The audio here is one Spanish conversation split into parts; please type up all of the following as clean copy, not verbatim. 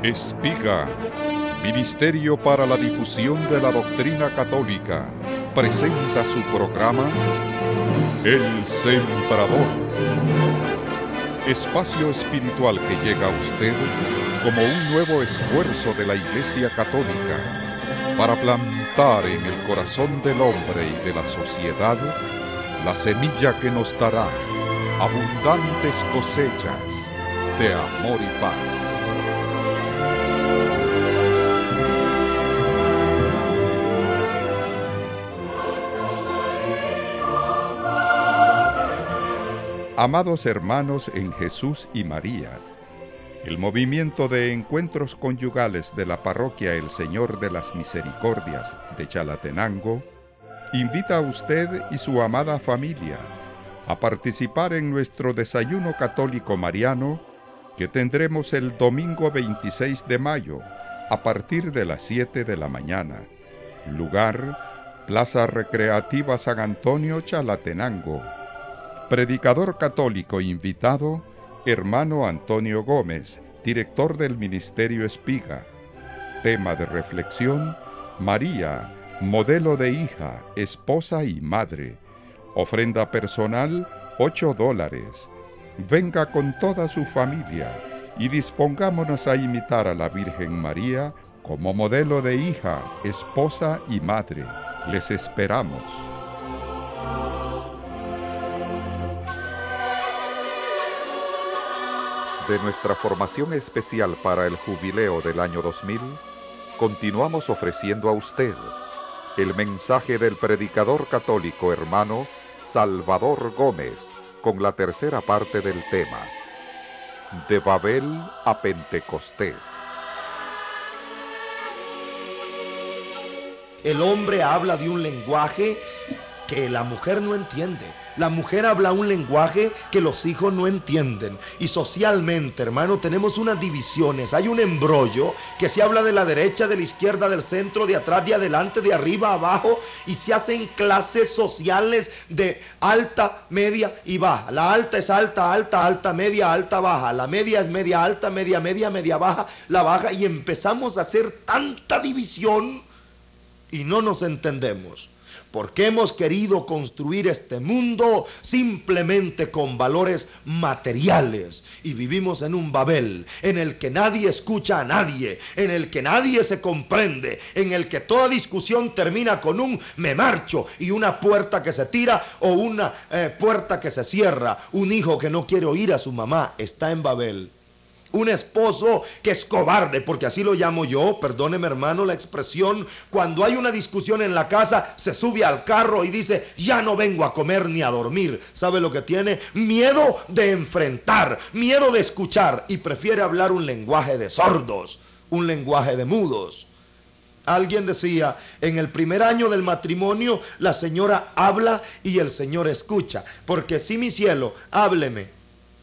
Espiga, Ministerio para la Difusión de la Doctrina Católica, presenta su programa El Sembrador. Espacio espiritual que llega a usted como un nuevo esfuerzo de la Iglesia Católica para plantar en el corazón del hombre y de la sociedad la semilla que nos dará abundantes cosechas de amor y paz. Amados hermanos en Jesús y María, el movimiento de encuentros conyugales de la parroquia El Señor de las Misericordias de Chalatenango invita a usted y su amada familia a participar en nuestro desayuno católico mariano que tendremos el domingo 26 de mayo a partir de las 7 de la mañana. Lugar: Plaza Recreativa San Antonio, Chalatenango. Predicador católico invitado: hermano Antonio Gómez, director del Ministerio Espiga. Tema de reflexión: María, modelo de hija, esposa y madre. Ofrenda personal: $8. Venga con toda su familia y dispongámonos a imitar a la Virgen María como modelo de hija, esposa y madre. Les esperamos. De nuestra formación especial para el jubileo del año 2000, continuamos ofreciendo a usted el mensaje del predicador católico hermano Salvador Gómez, con la tercera parte del tema, de Babel a Pentecostés. El hombre habla de un lenguaje que la mujer no entiende. La mujer habla un lenguaje que los hijos no entienden. Y socialmente, hermano, tenemos unas divisiones. Hay un embrollo que se habla de la derecha, de la izquierda, del centro, de atrás, de adelante, de arriba, abajo. Y se hacen clases sociales de alta, media y baja. La alta es alta, alta, alta, media, alta, baja. La media es media alta, media, media, media baja, la baja. Y empezamos a hacer tanta división y no nos entendemos. Porque hemos querido construir este mundo simplemente con valores materiales. Y vivimos en un Babel en el que nadie escucha a nadie, en el que nadie se comprende, en el que toda discusión termina con un me marcho y una puerta que se tira o una puerta que se cierra. Un hijo que no quiere oír a su mamá está en Babel. Un esposo que es cobarde, porque así lo llamo yo, perdóneme hermano la expresión, cuando hay una discusión en la casa, se sube al carro y dice, ya no vengo a comer ni a dormir. ¿Sabe lo que tiene? Miedo de enfrentar, miedo de escuchar, y prefiere hablar un lenguaje de sordos, un lenguaje de mudos. Alguien decía, en el primer año del matrimonio, la señora habla y el señor escucha, porque si mi cielo, hábleme.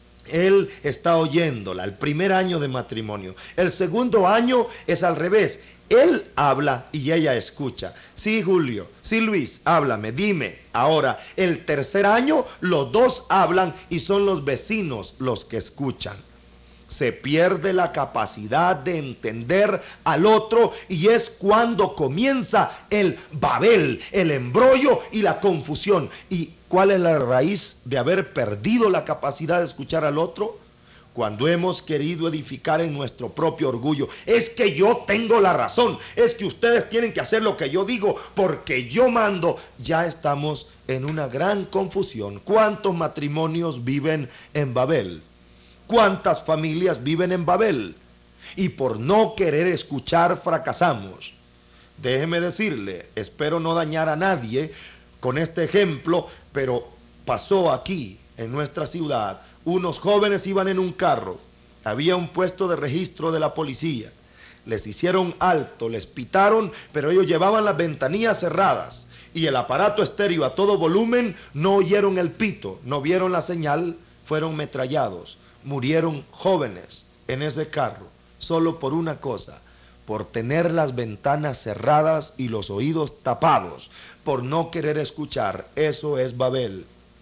Él está oyéndola, el primer año de matrimonio. El segundo año es al revés. Él habla y ella escucha. Sí, Julio, sí, Luis, háblame, dime. Ahora, el tercer año, los dos hablan y son los vecinos los que escuchan. Se pierde la capacidad de entender al otro y es cuando comienza el Babel, el embrollo y la confusión. ¿Y cuál es la raíz de haber perdido la capacidad de escuchar al otro? Cuando hemos querido edificar en nuestro propio orgullo. Es que yo tengo la razón, es que ustedes tienen que hacer lo que yo digo porque yo mando. Ya estamos en una gran confusión. ¿Cuántos matrimonios viven en Babel? ¿Cuántas familias viven en Babel? Y por no querer escuchar fracasamos. Déjeme decirle, espero no dañar a nadie con este ejemplo, pero pasó aquí en nuestra ciudad. Unos jóvenes iban en un carro, había un puesto de registro de la policía. Les hicieron alto, les pitaron, pero ellos llevaban las ventanillas cerradas y el aparato estéreo a todo volumen. No oyeron el pito, no vieron la señal, fueron metrallados. Murieron jóvenes en ese carro, solo por una cosa, por tener las ventanas cerradas y los oídos tapados, por no querer escuchar. Eso es Babel.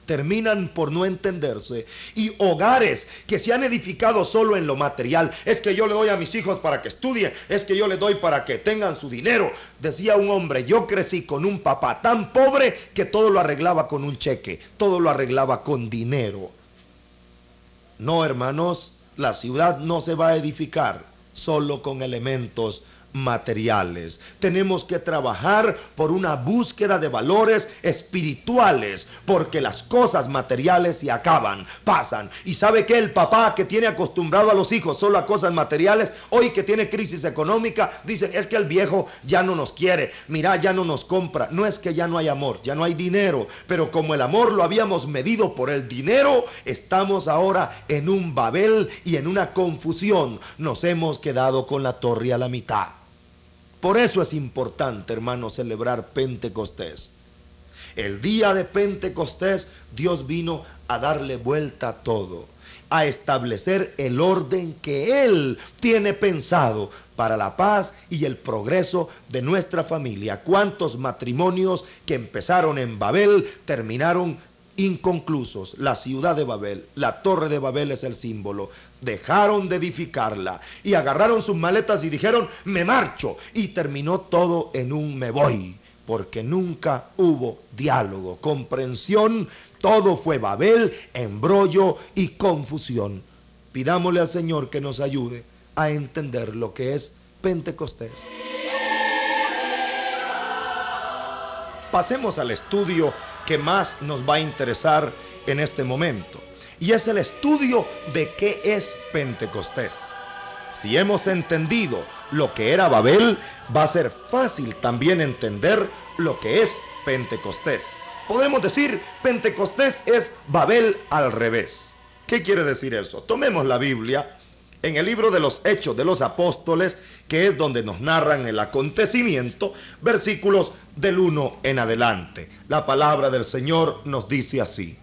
terminan por no entenderse, y hogares que se han edificado solo en lo material. Es que yo le doy a mis hijos para que estudien, es que yo les doy para que tengan su dinero. Decía un hombre: yo crecí con un papá tan pobre que todo lo arreglaba con un cheque, todo lo arreglaba con dinero. No, hermanos, la ciudad no se va a edificar solo con elementos materiales. Tenemos que trabajar por una búsqueda de valores espirituales, porque las cosas materiales se acaban, pasan. Y sabe que el papá que tiene acostumbrado a los hijos solo a cosas materiales, hoy que tiene crisis económica, dicen: es que el viejo ya no nos quiere, mira, ya no nos compra. No es que ya no hay amor, ya no hay dinero, pero como el amor lo habíamos medido por el dinero, estamos ahora en un Babel y en una confusión. Nos hemos quedado con la torre a la mitad. Por eso es importante, hermanos, celebrar Pentecostés. El día de Pentecostés, Dios vino a darle vuelta a todo, a establecer el orden que Él tiene pensado para la paz y el progreso de nuestra familia. ¿Cuántos matrimonios que empezaron en Babel terminaron inconclusos? La ciudad de Babel, la torre de Babel es el símbolo. Dejaron de edificarla y agarraron sus maletas y dijeron: me marcho, y terminó todo en un me voy, porque nunca hubo diálogo, comprensión. Todo fue Babel, embrollo y confusión. Pidámosle al Señor que nos ayude a entender lo que es Pentecostés. Pasemos al estudio que más nos va a interesar en este momento, y es el estudio de qué es Pentecostés. Si hemos entendido lo que era Babel, va a ser fácil también entender lo que es Pentecostés. Podemos decir: Pentecostés es Babel al revés. ¿Qué quiere decir eso? Tomemos la Biblia en el libro de los Hechos de los Apóstoles, que es donde nos narran el acontecimiento, versículos del 1 en adelante. La palabra del Señor nos dice así: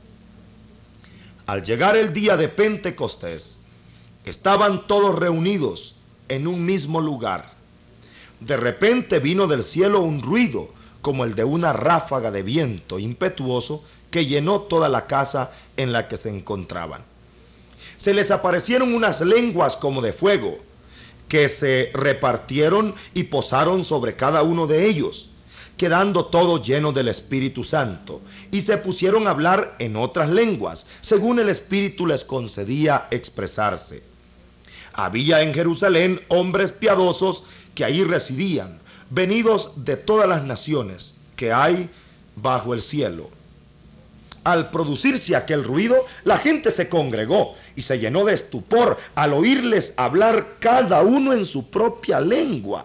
al llegar el día de Pentecostés, estaban todos reunidos en un mismo lugar. De repente vino del cielo un ruido, como el de una ráfaga de viento impetuoso, que llenó toda la casa en la que se encontraban. Se les aparecieron unas lenguas como de fuego, que se repartieron y posaron sobre cada uno de ellos, quedando todos llenos del Espíritu Santo, y se pusieron a hablar en otras lenguas, según el Espíritu les concedía expresarse. Había en Jerusalén hombres piadosos que ahí residían, venidos de todas las naciones que hay bajo el cielo. Al producirse aquel ruido, la gente se congregó y se llenó de estupor al oírles hablar cada uno en su propia lengua.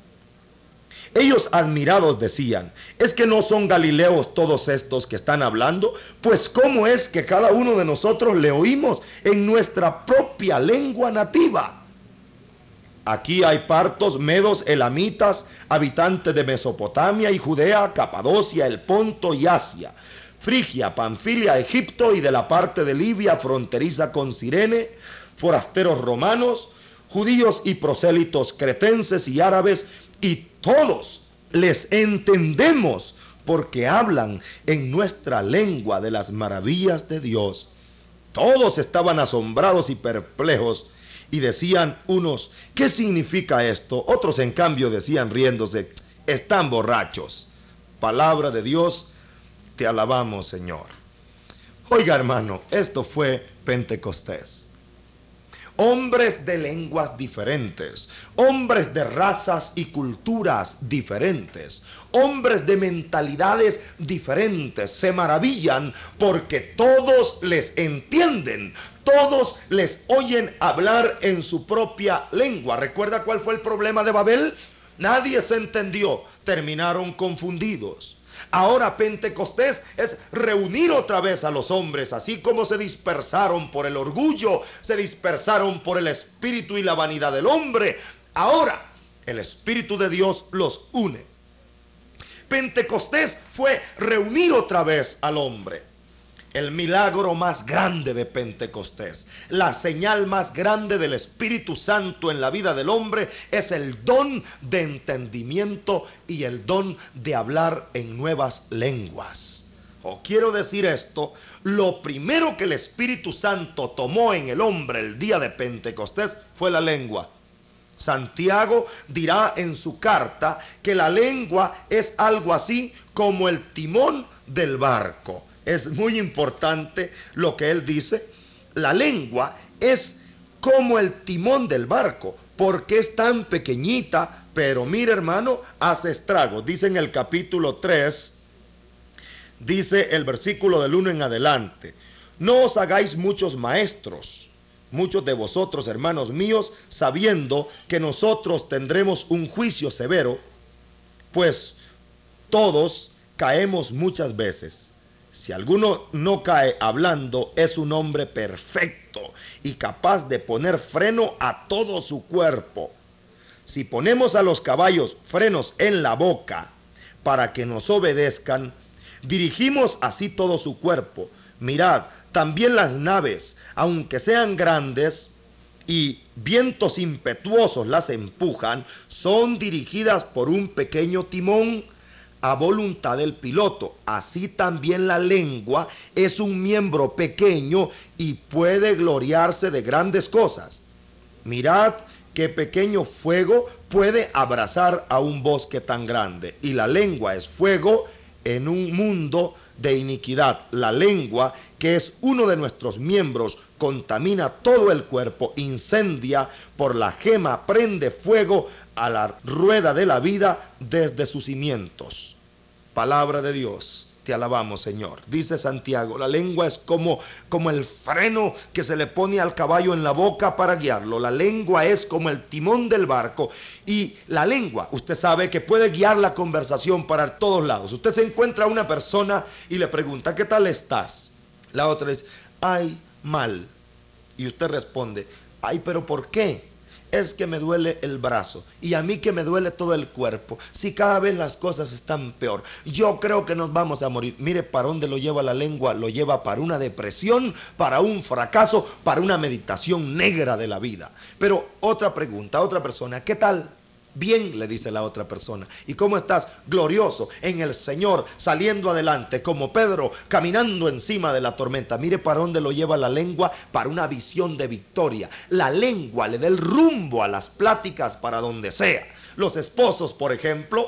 Ellos, admirados, decían: ¿es que no son galileos todos estos que están hablando? Pues ¿cómo es que cada uno de nosotros le oímos en nuestra propia lengua nativa? Aquí hay partos, medos, elamitas, habitantes de Mesopotamia y Judea, Capadocia, el Ponto y Asia, Frigia, Panfilia, Egipto y de la parte de Libia fronteriza con Cirene, forasteros romanos, judíos y prosélitos cretenses y árabes, y todos les entendemos porque hablan en nuestra lengua de las maravillas de Dios. Todos estaban asombrados y perplejos y decían unos: ¿qué significa esto? Otros en cambio decían riéndose: están borrachos. Palabra de Dios, te alabamos, Señor. Oiga, hermano, esto fue Pentecostés. Hombres de lenguas diferentes, hombres de razas y culturas diferentes, hombres de mentalidades diferentes, se maravillan porque todos les entienden, todos les oyen hablar en su propia lengua. ¿Recuerda cuál fue el problema de Babel? Nadie se entendió, terminaron confundidos. Ahora Pentecostés es reunir otra vez a los hombres, así como se dispersaron por el orgullo, se dispersaron por el espíritu y la vanidad del hombre. Ahora el Espíritu de Dios los une. Pentecostés fue reunir otra vez al hombre. El milagro más grande de Pentecostés, la señal más grande del Espíritu Santo en la vida del hombre, es el don de entendimiento y el don de hablar en nuevas lenguas. O quiero decir esto, lo primero que el Espíritu Santo tomó en el hombre el día de Pentecostés fue la lengua. Santiago dirá en su carta que la lengua es algo así como el timón del barco. Es muy importante lo que él dice. La lengua es como el timón del barco, porque es tan pequeñita, pero mira, hermano, hace estragos. Dice en el capítulo 3, dice el versículo del 1 en adelante: no os hagáis muchos maestros, muchos de vosotros, hermanos míos, sabiendo que nosotros tendremos un juicio severo, pues todos caemos muchas veces. Si alguno no cae hablando, es un hombre perfecto y capaz de poner freno a todo su cuerpo. Si ponemos a los caballos frenos en la boca para que nos obedezcan, dirigimos así todo su cuerpo. Mirad, también las naves, aunque sean grandes y vientos impetuosos las empujan, son dirigidas por un pequeño timón a voluntad del piloto. Así también la lengua es un miembro pequeño y puede gloriarse de grandes cosas. Mirad qué pequeño fuego puede abrazar a un bosque tan grande. Y la lengua es fuego en un mundo de iniquidad. La lengua, que es uno de nuestros miembros, contamina todo el cuerpo, incendia por la gema, prende fuego a la rueda de la vida desde sus cimientos. Palabra de Dios, te alabamos, Señor. Dice Santiago, la lengua es como el freno que se le pone al caballo en la boca para guiarlo. La lengua es como el timón del barco. Y la lengua, usted sabe que puede guiar la conversación para todos lados. Usted se encuentra a una persona y le pregunta: ¿qué tal estás? La otra es: ay, mal. Y usted responde: ay, pero ¿por qué? Es que me duele el brazo, y a mí que me duele todo el cuerpo. Si cada vez las cosas están peor, yo creo que nos vamos a morir. Mire para dónde lo lleva la lengua. Lo lleva para una depresión, para un fracaso, para una meditación negra de la vida. Pero otra pregunta, otra persona: ¿qué tal? Bien, le dice la otra persona. ¿Y cómo estás? Glorioso en el Señor, saliendo adelante, como Pedro, caminando encima de la tormenta. Mire para dónde lo lleva la lengua, para una visión de victoria. La lengua le da el rumbo a las pláticas para donde sea. Los esposos, por ejemplo,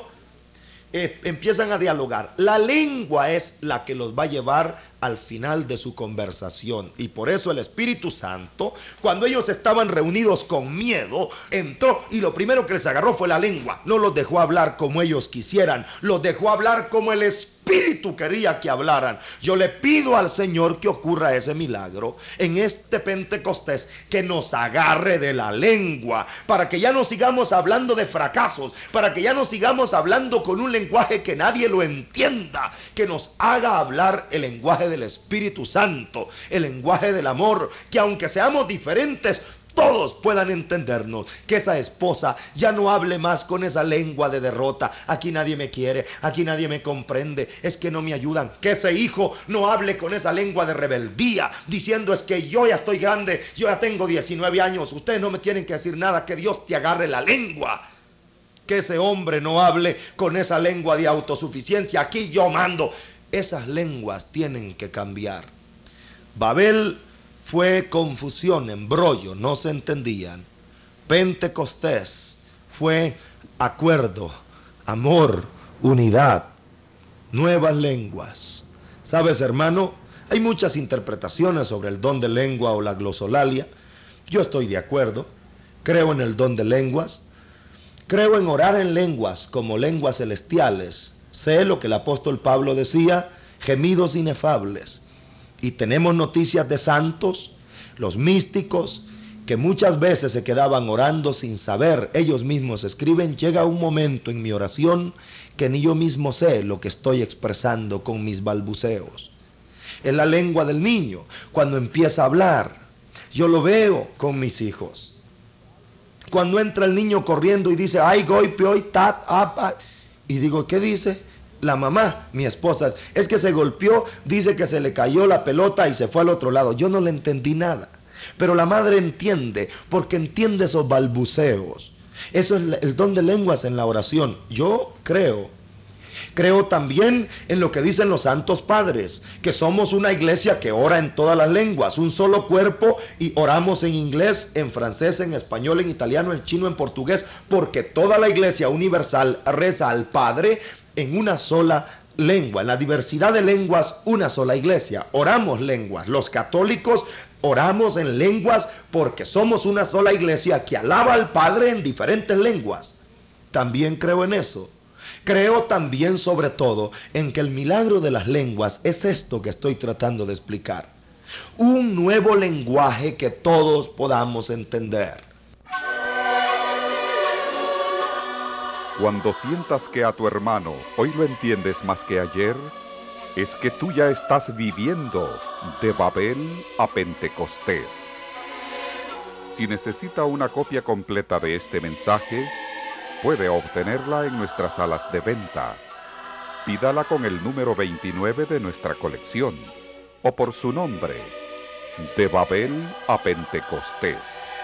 empiezan a dialogar. La lengua es la que los va a llevar al final de su conversación. Y por eso el Espíritu Santo, cuando ellos estaban reunidos con miedo, entró y lo primero que les agarró fue la lengua. No los dejó hablar como ellos quisieran, los dejó hablar como el Espíritu quería que hablaran. Yo le pido al Señor que ocurra ese milagro en este Pentecostés, que nos agarre de la lengua, para que ya no sigamos hablando de fracasos, para que ya no sigamos hablando con un lenguaje que nadie lo entienda, que nos haga hablar el lenguaje del Espíritu Santo, el lenguaje del amor, que aunque seamos diferentes, todos puedan entendernos. Que esa esposa ya no hable más con esa lengua de derrota: aquí nadie me quiere, aquí nadie me comprende, es que no me ayudan. Que ese hijo no hable con esa lengua de rebeldía, diciendo: es que yo ya estoy grande, yo ya tengo 19 años, ustedes no me tienen que decir nada. Que Dios te agarre la lengua. Que ese hombre no hable con esa lengua de autosuficiencia: aquí yo mando. Esas lenguas tienen que cambiar. Babel fue confusión, embrollo, no se entendían. Pentecostés fue acuerdo, amor, unidad, nuevas lenguas. ¿Sabes, hermano? Hay muchas interpretaciones sobre el don de lengua o la glosolalia. Yo estoy de acuerdo, creo en el don de lenguas, creo en orar en lenguas como lenguas celestiales. Sé lo que el apóstol Pablo decía: gemidos inefables. Y tenemos noticias de santos, los místicos, que muchas veces se quedaban orando sin saber. Ellos mismos escriben: llega un momento en mi oración que ni yo mismo sé lo que estoy expresando con mis balbuceos. Es la lengua del niño cuando empieza a hablar. Yo lo veo con mis hijos. Cuando entra el niño corriendo y dice: ay, goy, pioy, tat, apa. Y digo: ¿qué dice? La mamá, mi esposa: es que se golpeó, dice que se le cayó la pelota y se fue al otro lado. Yo no le entendí nada, pero la madre entiende, porque entiende esos balbuceos. Eso es el don de lenguas en la oración. Yo creo Creo también en lo que dicen los santos padres, que somos una iglesia que ora en todas las lenguas, un solo cuerpo, y oramos en inglés, en francés, en español, en italiano, en chino, en portugués, porque toda la iglesia universal reza al Padre en una sola lengua. En la diversidad de lenguas, una sola iglesia. Oramos lenguas. Los católicos oramos en lenguas porque somos una sola iglesia que alaba al Padre en diferentes lenguas. También creo en eso. Creo también, sobre todo, en que el milagro de las lenguas es esto que estoy tratando de explicar. Un nuevo lenguaje que todos podamos entender. Cuando sientas que a tu hermano hoy lo entiendes más que ayer, es que tú ya estás viviendo de Babel a Pentecostés. Si necesita una copia completa de este mensaje, puede obtenerla en nuestras salas de venta. Pídala con el número 29 de nuestra colección o por su nombre, De Babel a Pentecostés.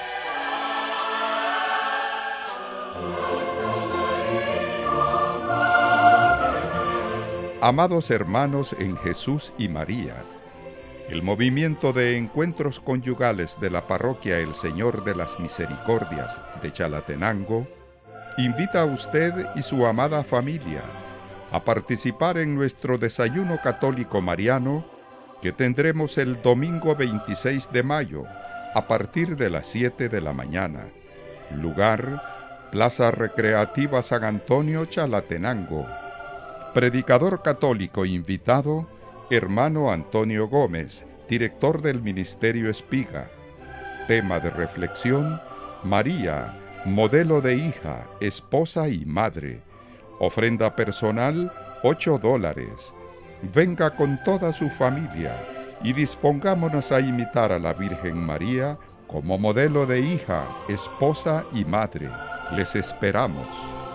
Amados hermanos en Jesús y María, el movimiento de encuentros conyugales de la parroquia El Señor de las Misericordias de Chalatenango invita a usted y su amada familia a participar en nuestro desayuno católico mariano que tendremos el domingo 26 de mayo a partir de las 7 de la mañana. Lugar: Plaza Recreativa San Antonio, Chalatenango. Predicador católico invitado: hermano Antonio Gómez, director del Ministerio Espiga. Tema de reflexión: María, modelo de hija, esposa y madre. Ofrenda personal, $8. Venga con toda su familia y dispongámonos a imitar a la Virgen María como modelo de hija, esposa y madre. Les esperamos.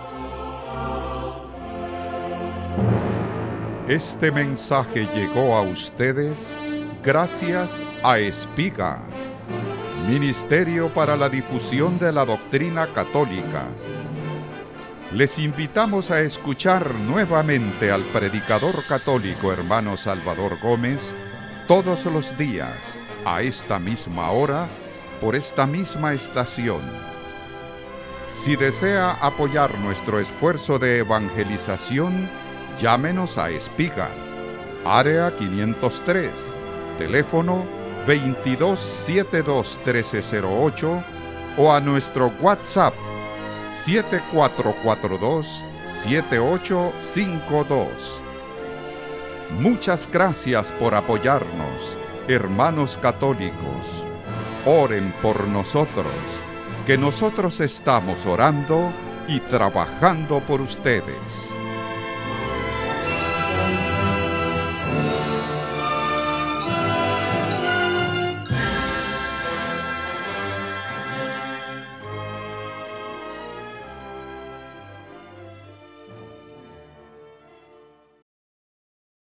Este mensaje llegó a ustedes gracias a Espiga, Ministerio para la Difusión de la Doctrina Católica. Les invitamos a escuchar nuevamente al predicador católico hermano Salvador Gómez todos los días, a esta misma hora, por esta misma estación. Si desea apoyar nuestro esfuerzo de evangelización, llámenos a Espiga, área 503, teléfono 2272-1308 o a nuestro WhatsApp 7442-7852. Muchas gracias por apoyarnos, hermanos católicos. Oren por nosotros, que nosotros estamos orando y trabajando por ustedes.